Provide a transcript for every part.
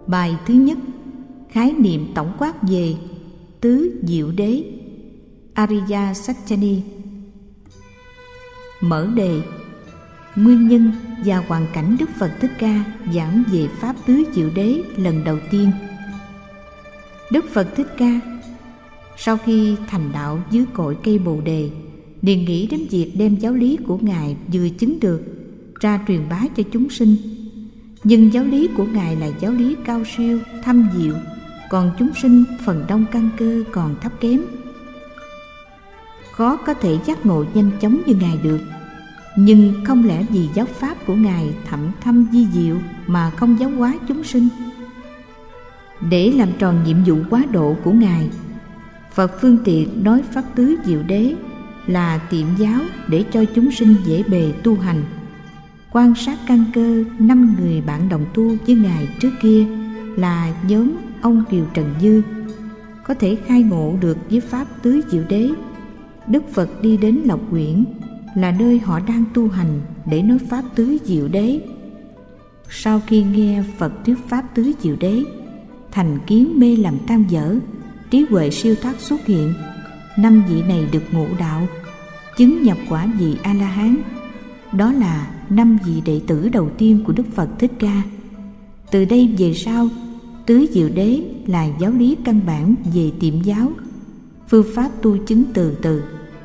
Bài thứ nhất, khái niệm tổng quát về tứ diệu đế. Ariya Satchani. Mở đề. Nguyên nhân và hoàn cảnh Đức Phật Thích Ca giảng về pháp tứ diệu đế lần đầu tiên. Đức Phật Thích Ca sau khi thành đạo dưới cội cây Bồ Đề, liền nghĩ đến việc đem giáo lý của Ngài vừa chứng được ra truyền bá cho chúng sinh. Nhưng giáo lý của Ngài là giáo lý cao siêu, thâm diệu, còn chúng sinh phần đông căn cơ còn thấp kém, khó có thể giác ngộ nhanh chóng như Ngài được. Nhưng không lẽ vì giáo pháp của Ngài thậm thâm vi diệu mà không giáo hóa chúng sinh? Để làm tròn nhiệm vụ quá độ của Ngài, Phật phương tiện nói pháp tứ diệu đế là tiệm giáo để cho chúng sinh dễ bề tu hành. Quan sát căn cơ 5 người bạn đồng tu với Ngài trước kia là nhóm ông Kiều Trần Dư, có thể khai ngộ được với pháp tứ diệu đế. Đức Phật đi đến Lộc Uyển là nơi họ đang tu hành để nói pháp tứ diệu đế. Sau khi nghe Phật thuyết pháp tứ diệu đế, thành kiến mê lầm tan vỡ, trí huệ siêu thoát xuất hiện. 5 vị này được ngộ đạo, chứng nhập quả vị A-la-hán. Đó là 5 vị đệ tử đầu tiên của Đức Phật Thích Ca. Từ đây về sau, tứ diệu đế là giáo lý căn bản về tiệm giáo, phương pháp tu chứng từ từ,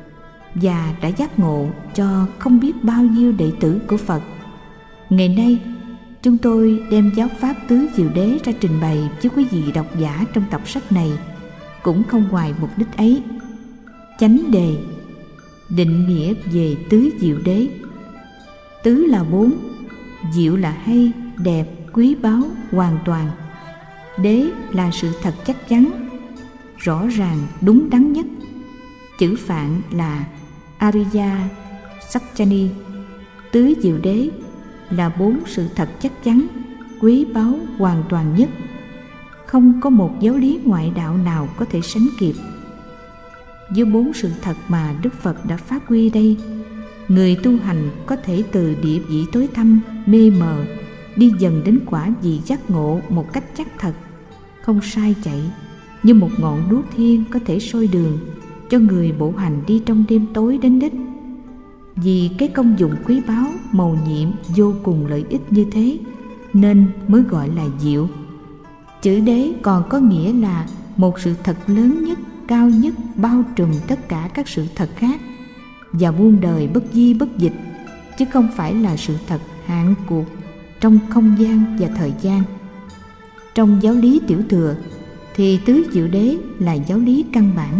và đã giác ngộ cho không biết bao nhiêu đệ tử của Phật. Ngày nay, chúng tôi đem giáo pháp tứ diệu đế ra trình bày với quý vị độc giả trong tập sách này, cũng không ngoài mục đích ấy. Chánh đề. Định nghĩa về tứ diệu đế. Tứ là 4, diệu là hay, đẹp, quý báu, hoàn toàn. Đế là sự thật chắc chắn, rõ ràng, đúng đắn nhất. Chữ Phạn là Ariya Satchani. Tứ diệu đế là 4 sự thật chắc chắn, quý báu, hoàn toàn nhất. Không có một giáo lý ngoại đạo nào có thể sánh kịp. Với 4 sự thật mà Đức Phật đã phát huy đây, người tu hành có thể từ địa vị tối thâm, mê mờ, đi dần đến quả vị giác ngộ một cách chắc thật, không sai chạy, như một ngọn đuốc thiên có thể soi đường cho người bộ hành đi trong đêm tối đến đích. Vì cái công dụng quý báu, mầu nhiệm, vô cùng lợi ích như thế, nên mới gọi là diệu. Chữ đế còn có nghĩa là một sự thật lớn nhất, cao nhất, bao trùm tất cả các sự thật khác, và muôn đời bất di bất dịch, chứ không phải là sự thật hạn cuộc trong không gian và thời gian. Trong giáo lý tiểu thừa thì tứ diệu đế là giáo lý căn bản.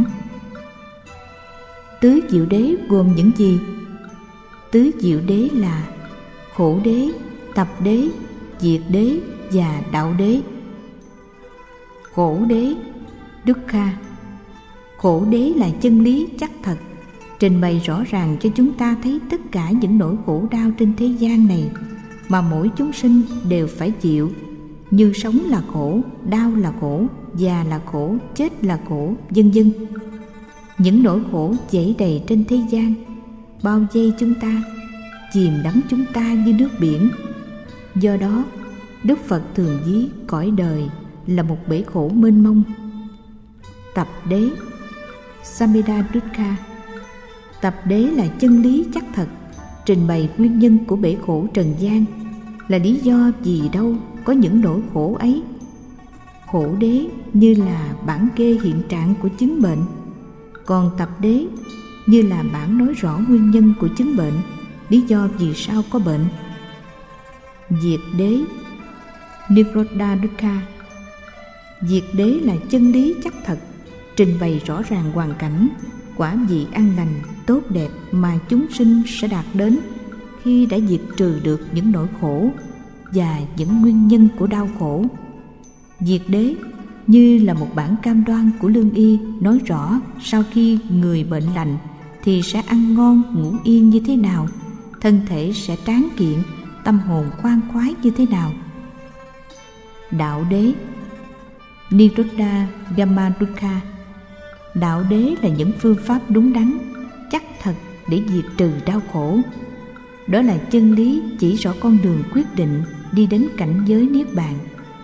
Tứ diệu đế gồm những gì? Tứ diệu đế là khổ đế, tập đế, diệt đế và đạo đế. Khổ đế, Dukkha. Khổ đế là chân lý chắc thật, trình bày rõ ràng cho chúng ta thấy tất cả những nỗi khổ đau trên thế gian này mà mỗi chúng sinh đều phải chịu, như sống là khổ, đau là khổ, già là khổ, chết là khổ, vân vân. Những nỗi khổ dẫy đầy trên thế gian bao vây chúng ta, chìm đắm chúng ta như nước biển. Do đó, Đức Phật thường ví cõi đời là một bể khổ mênh mông. Tập đế, Samedha-dukkha. Tập đế là chân lý chắc thật, trình bày nguyên nhân của bể khổ trần gian, là lý do vì đâu có những nỗi khổ ấy. Khổ đế như là bản kê hiện trạng của chứng bệnh, còn tập đế như là bản nói rõ nguyên nhân của chứng bệnh, lý do vì sao có bệnh. Diệt đế, Nirodha Dukkha. Diệt đế là chân lý chắc thật, trình bày rõ ràng hoàn cảnh, quả vị an lành, tốt đẹp mà chúng sinh sẽ đạt đến khi đã diệt trừ được những nỗi khổ và những nguyên nhân của đau khổ. Diệt đế như là một bản cam đoan của lương y, nói rõ sau khi người bệnh lành thì sẽ ăn ngon ngủ yên như thế nào, thân thể sẽ tráng kiện, tâm hồn khoan khoái như thế nào. Đạo đế, Nirodha Dhamma-dukkha. Đạo đế là những phương pháp đúng đắn, chắc thật để diệt trừ đau khổ. Đó là chân lý chỉ rõ con đường quyết định đi đến cảnh giới niết bàn.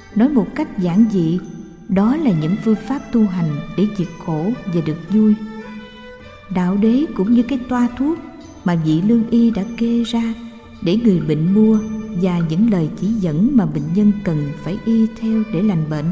Nói một cách giản dị, đó là những phương pháp tu hành để diệt khổ và được vui. Đạo đế cũng như cái toa thuốc mà vị lương y đã kê ra để người bệnh mua, và những lời chỉ dẫn mà bệnh nhân cần phải y theo để lành bệnh.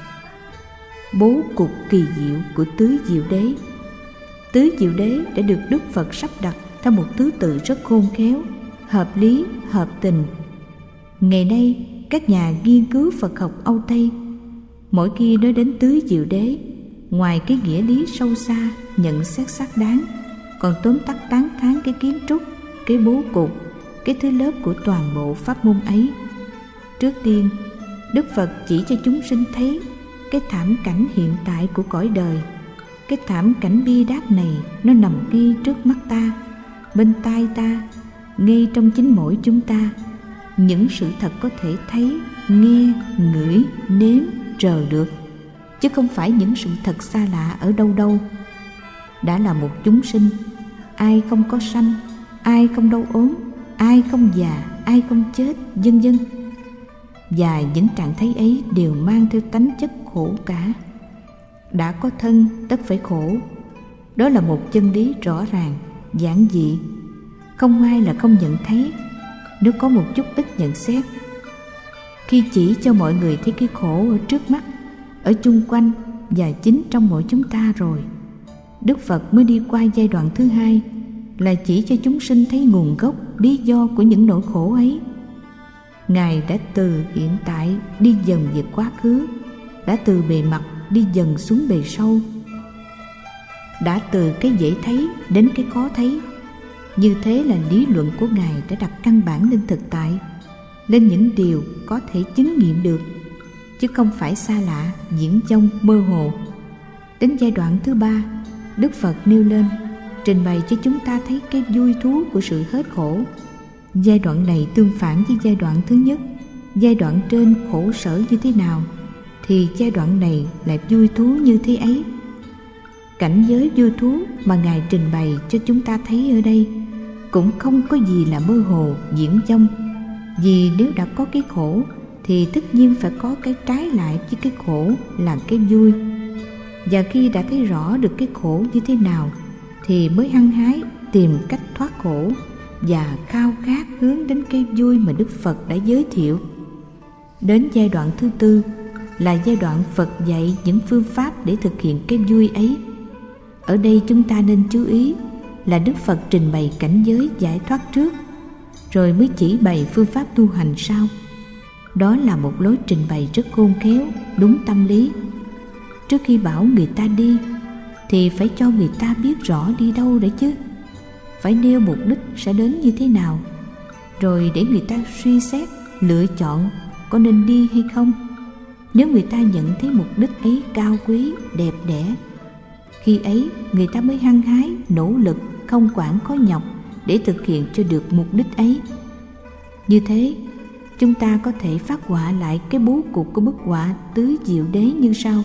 Bố cục kỳ diệu của tứ diệu đế. Tứ diệu đế đã được Đức Phật sắp đặt theo một thứ tự rất khôn khéo, hợp lý, hợp tình. Ngày nay, các nhà nghiên cứu Phật học Âu Tây mỗi khi nói đến tứ diệu đế, ngoài cái nghĩa lý sâu xa, nhận xét xác đáng, còn tóm tắt tán thán cái kiến trúc, cái bố cục, cái thứ lớp của toàn bộ pháp môn ấy. Trước tiên, Đức Phật chỉ cho chúng sinh thấy cái thảm cảnh hiện tại của cõi đời. Cái thảm cảnh bi đát này nó nằm ngay trước mắt ta, bên tai ta, ngay trong chính mỗi chúng ta. Những sự thật có thể thấy, nghe, ngửi, nếm, rờ được, chứ không phải những sự thật xa lạ ở đâu đâu. Đã là một chúng sinh, ai không có sanh, ai không đau ốm, ai không già, ai không chết, vân vân. Và những trạng thấy ấy đều mang theo tánh chất khổ cả. Đã có thân tất phải khổ. Đó là một chân lý rõ ràng, giản dị, không ai là không nhận thấy, nếu có một chút ít nhận xét. Khi chỉ cho mọi người thấy cái khổ ở trước mắt, ở chung quanh và chính trong mỗi chúng ta rồi, Đức Phật mới đi qua giai đoạn thứ hai, là chỉ cho chúng sinh thấy nguồn gốc, lý do của những nỗi khổ ấy. Ngài đã từ hiện tại đi dần về quá khứ, đã từ bề mặt đi dần xuống bề sâu, đã từ cái dễ thấy đến cái khó thấy. Như thế là lý luận của Ngài đã đặt căn bản lên thực tại, lên những điều có thể chứng nghiệm được, chứ không phải xa lạ, diễn dông, mơ hồ. Đến giai đoạn thứ ba, Đức Phật nêu lên, trình bày cho chúng ta thấy cái vui thú của sự hết khổ. Giai đoạn này tương phản với giai đoạn thứ nhất. Giai đoạn trên khổ sở như thế nào, thì giai đoạn này là vui thú như thế ấy. Cảnh giới vui thú mà Ngài trình bày cho chúng ta thấy ở đây cũng không có gì là mơ hồ, diễn dông. Vì nếu đã có cái khổ thì tất nhiên phải có cái trái lại với cái khổ là cái vui. Và khi đã thấy rõ được cái khổ như thế nào thì mới hăng hái tìm cách thoát khổ và khao khát hướng đến cái vui mà Đức Phật đã giới thiệu. Đến giai đoạn thứ tư là giai đoạn Phật dạy những phương pháp để thực hiện cái vui ấy. Ở đây chúng ta nên chú ý là Đức Phật trình bày cảnh giới giải thoát trước, rồi mới chỉ bày phương pháp tu hành sau. Đó là một lối trình bày rất khôn khéo, đúng tâm lý. Trước khi bảo người ta đi thì phải cho người ta biết rõ đi đâu đấy chứ. Phải nêu mục đích sẽ đến như thế nào, rồi để người ta suy xét, lựa chọn có nên đi hay không. Nếu người ta nhận thấy mục đích ấy cao quý, đẹp đẽ, khi ấy người ta mới hăng hái, nỗ lực, không quản khó nhọc để thực hiện cho được mục đích ấy. Như thế, chúng ta có thể phát họa lại cái bố cục của bức họa tứ diệu đế như sau.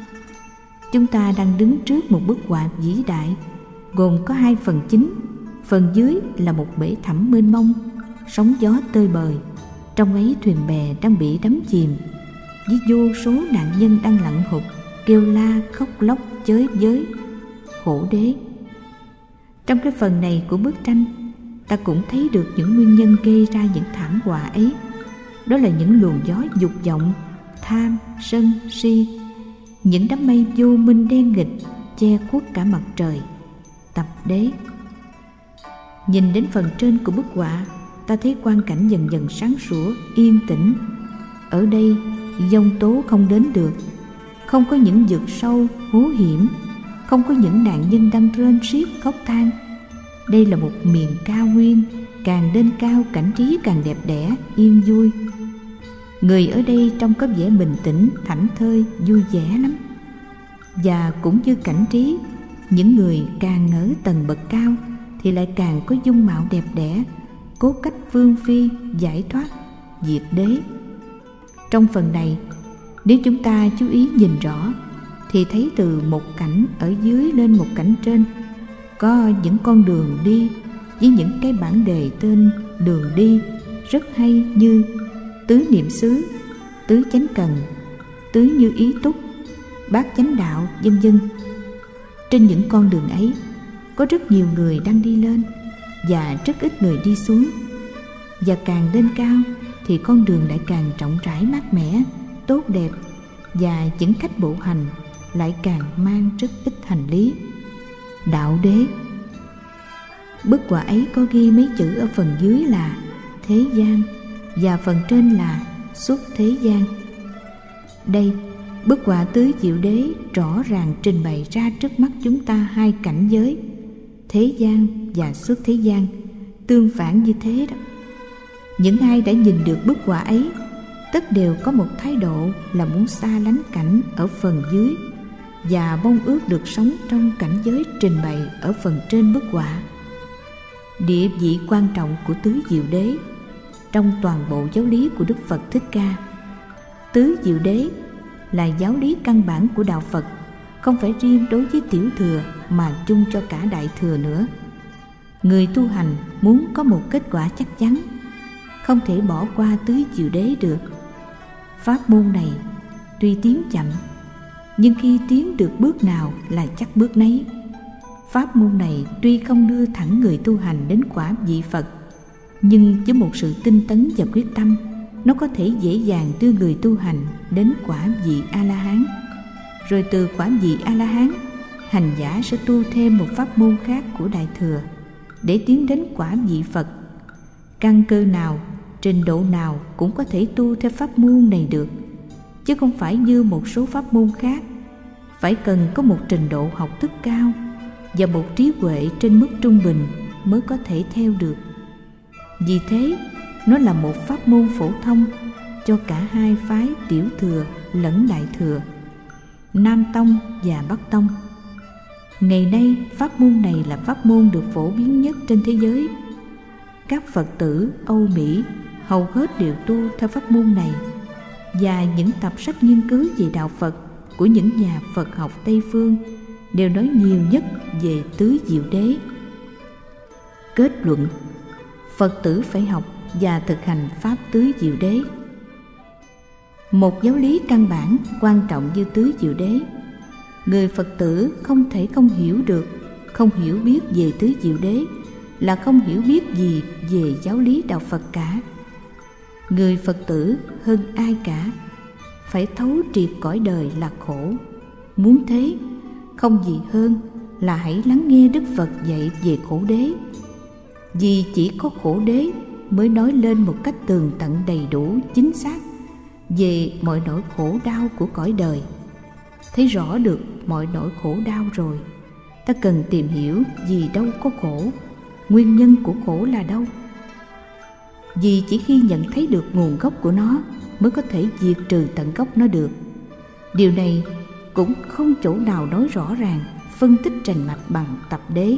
Chúng ta đang đứng trước một bức họa vĩ đại, gồm có hai phần chính. Phần dưới là một bể thẳm mênh mông, sóng gió tơi bời. Trong ấy thuyền bè đang bị đắm chìm, với vô số nạn nhân đang lặn hụt, kêu la, khóc lóc, chới với, khổ đế. Trong cái phần này của bức tranh, ta cũng thấy được những nguyên nhân gây ra những thảm họa ấy. Đó là những luồng gió dục vọng, tham, sân, si, những đám mây vô minh đen nghịch che khuất cả mặt trời, tập đế. Nhìn đến phần trên của bức họa, ta thấy quang cảnh dần dần sáng sủa, yên tĩnh. Ở đây giông tố không đến được, không có những vực sâu, hú hiểm, không có những nạn nhân đang rên xiết khóc than. Đây là một miền cao nguyên, càng lên cao cảnh trí càng đẹp đẽ, yên vui. Người ở đây trông có vẻ bình tĩnh, thảnh thơi, vui vẻ lắm. Và cũng như cảnh trí, những người càng ở tầng bậc cao thì lại càng có dung mạo đẹp đẽ, cố cách phương phi, giải thoát, diệt đế. Trong phần này, nếu chúng ta chú ý nhìn rõ thì thấy từ một cảnh ở dưới lên một cảnh trên, có những con đường đi với những cái bảng đề tên đường đi rất hay, như tứ niệm xứ, tứ chánh cần, Tứ Như Ý Túc, Bát Chánh Đạo, vân vân. Trên những con đường ấy có rất nhiều người đang đi lên và rất ít người đi xuống. Và càng lên cao thì con đường lại càng rộng rãi mát mẻ, tốt đẹp, và những khách bộ hành lại càng mang rất ít hành lý. Đạo đế. Bức họa ấy có ghi mấy chữ ở phần dưới là thế gian và phần trên là xuất thế gian. Đây, bức họa Tứ Diệu Đế rõ ràng trình bày ra trước mắt chúng ta hai cảnh giới, thế gian và xuất thế gian, tương phản như thế đó. Những ai đã nhìn được bức họa ấy tất đều có một thái độ là muốn xa lánh cảnh ở phần dưới và mong ước được sống trong cảnh giới trình bày ở phần trên bức họa. Địa vị quan trọng của Tứ Diệu Đế trong toàn bộ giáo lý của Đức Phật Thích Ca. Tứ Diệu Đế là giáo lý căn bản của đạo Phật, không phải riêng đối với tiểu thừa mà chung cho cả đại thừa nữa. Người tu hành muốn có một kết quả chắc chắn, không thể bỏ qua Tứ Diệu Đế được. Pháp môn này tuy tiến chậm, nhưng khi tiến được bước nào là chắc bước nấy. Pháp môn này tuy không đưa thẳng người tu hành đến quả vị Phật, nhưng với một sự tinh tấn và quyết tâm, nó có thể dễ dàng đưa người tu hành đến quả vị A-la-hán. Rồi từ quả vị A-la-hán, hành giả sẽ tu thêm một pháp môn khác của đại thừa để tiến đến quả vị Phật. Căn cơ nào, trình độ nào cũng có thể tu theo pháp môn này được, chứ không phải như một số pháp môn khác phải cần có một trình độ học thức cao và một trí huệ trên mức trung bình mới có thể theo được. Vì thế, nó là một pháp môn phổ thông cho cả hai phái tiểu thừa lẫn đại thừa, Nam Tông và Bắc Tông. Ngày nay, pháp môn này là pháp môn được phổ biến nhất trên thế giới. Các Phật tử Âu Mỹ hầu hết đều tu theo pháp môn này, và những tập sách nghiên cứu về đạo Phật của những nhà Phật học Tây Phương đều nói nhiều nhất về Tứ Diệu Đế. Kết luận: Phật tử phải học và thực hành pháp Tứ Diệu Đế. Một giáo lý căn bản quan trọng như Tứ Diệu Đế, người Phật tử không thể không hiểu được. Không hiểu biết về Tứ Diệu Đế là không hiểu biết gì về giáo lý đạo Phật cả. Người Phật tử hơn ai cả phải thấu triệt cõi đời là khổ. Muốn thế, không gì hơn là hãy lắng nghe Đức Phật dạy về khổ đế. Vì chỉ có khổ đế mới nói lên một cách tường tận đầy đủ chính xác về mọi nỗi khổ đau của cõi đời. Thấy rõ được mọi nỗi khổ đau rồi, ta cần tìm hiểu vì đâu có khổ, nguyên nhân của khổ là đâu. Vì chỉ khi nhận thấy được nguồn gốc của nó mới có thể diệt trừ tận gốc nó được. Điều này cũng không chỗ nào nói rõ ràng, phân tích rành mạch bằng tập đế.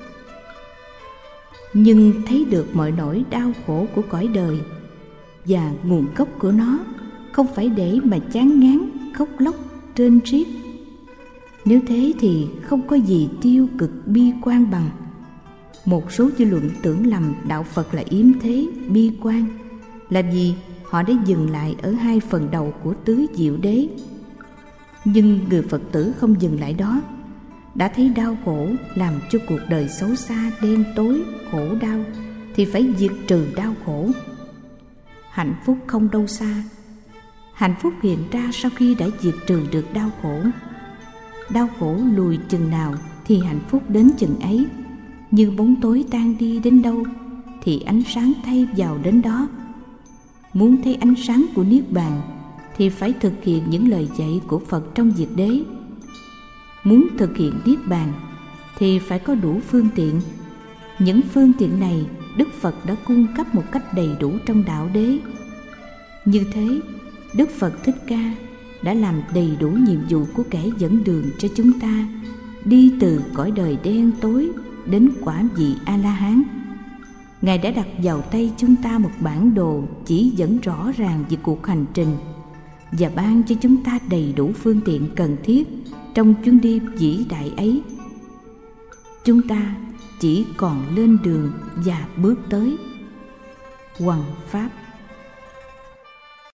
Nhưng thấy được mọi nỗi đau khổ của cõi đời và nguồn gốc của nó, không phải để mà chán ngán khóc lóc rên riết. Nếu thế thì không có gì tiêu cực bi quan bằng. Một số dư luận tưởng lầm đạo Phật là yếm thế, bi quan, là vì họ đã dừng lại ở hai phần đầu của Tứ Diệu Đế. Nhưng người Phật tử không dừng lại đó. Đã thấy đau khổ làm cho cuộc đời xấu xa, đen tối, khổ đau, thì phải diệt trừ đau khổ. Hạnh phúc không đâu xa. Hạnh phúc hiện ra sau khi đã diệt trừ được đau khổ. Đau khổ lùi chừng nào thì hạnh phúc đến chừng ấy. Như bóng tối tan đi đến đâu thì ánh sáng thay vào đến đó. Muốn thấy ánh sáng của Niết Bàn thì phải thực hiện những lời dạy của Phật trong diệt đế. Muốn thực hiện Niết Bàn thì phải có đủ phương tiện. Những phương tiện này Đức Phật đã cung cấp một cách đầy đủ trong đạo đế. Như thế, Đức Phật Thích Ca đã làm đầy đủ nhiệm vụ của kẻ dẫn đường cho chúng ta đi từ cõi đời đen tối đến quả vị A-la-hán. Ngài đã đặt vào tay chúng ta một bản đồ chỉ dẫn rõ ràng về cuộc hành trình và ban cho chúng ta đầy đủ phương tiện cần thiết trong chuyến đi vĩ đại ấy. Chúng ta chỉ còn lên đường và bước tới hoằng pháp.